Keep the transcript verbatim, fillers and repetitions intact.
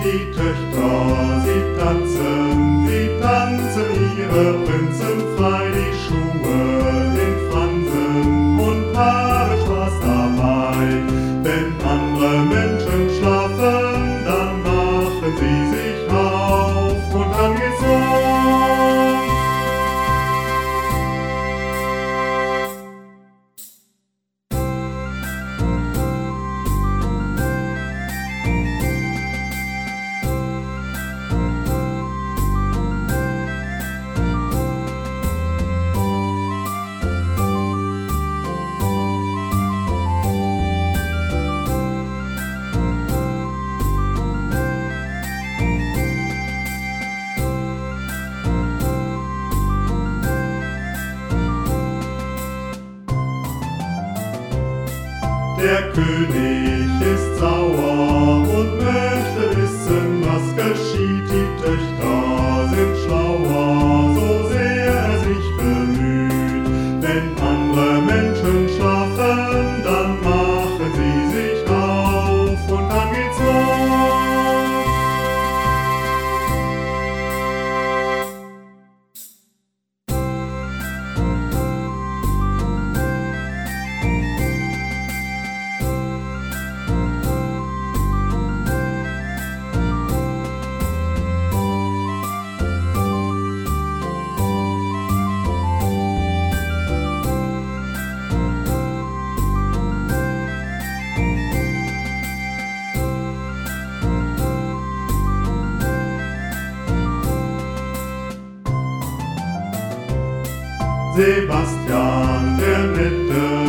die Töchter, sie tanzen, sie tanzen ihre Prinzen frei, die Schuhe in Fransen und haben Spaß dabei. Wenn andere Menschen schlafen, dann machen sie sich auf und dann geht's los. Der König ist sauer und möchte wissen, was geschieht. Die Töchter sind schlauer, so sehr er sich bemüht. Wenn andere Menschen schlafen, dann machen sie sich auf und dann geht's los. Sebastian, der Nette,